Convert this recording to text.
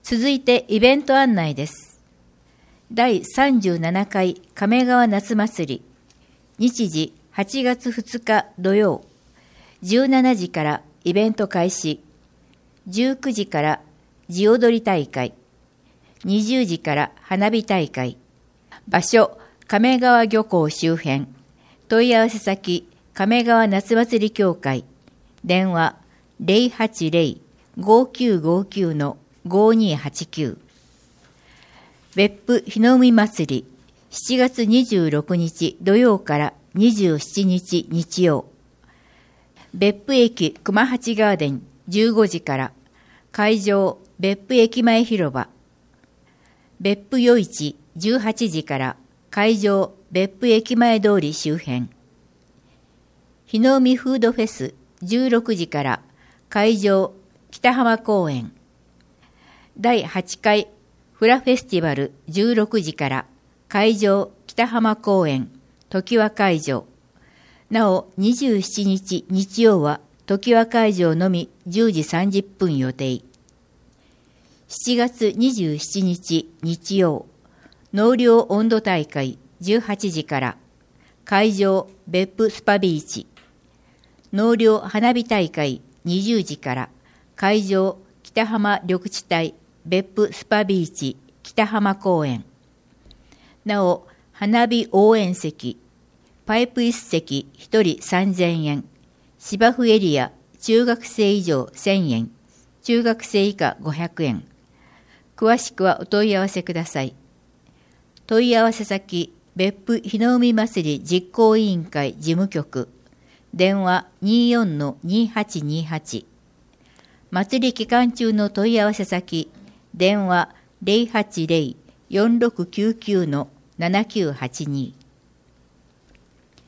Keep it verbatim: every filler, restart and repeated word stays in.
続いてイベント案内です。だいさんじゅうななかい亀川夏祭り、日時はちがつふつか土曜、じゅうしちじからイベント開始、じゅうくじから地踊り大会、にじゅうじから花火大会、場所亀川漁港周辺、問い合わせ先亀川夏祭り協会、電話 ゼロはちゼロ ごきゅうごきゅう ごにはちきゅう。別府日の海祭り、しちがつにじゅうろくにち土曜からにじゅうしちにち日曜。別府駅熊八ガーデンじゅうごじから、会場別府駅前広場。別府夜市じゅうはちじから、会場別府駅前通り周辺。日の海フードフェスじゅうろくじから、会場北浜公園。だいはちかいフラフェスティバルじゅうろくじから、会場北浜公園常盤会場。なおにじゅうしちにち日曜は常盤会場のみじゅうじさんじゅっぷん予定。しちがつにじゅうしちにち日曜、納涼温度大会じゅうはちじから、会場別府スパビーチ。納涼花火大会にじゅうじから、会場北浜緑地帯別府スパビーチ北浜公園。なお花火応援席、パイプいっせきひとりさんぜんえん、芝生エリア中学生以上せんえん、中学生以下ごひゃくえん。詳しくはお問い合わせください。問い合わせ先別府日の海祭り実行委員会事務局、電話 にじゅうよんのにはちにはち。祭り期間中の問い合わせ先、電話 ゼロはちゼロ よんろくきゅうきゅうのななきゅうはちに。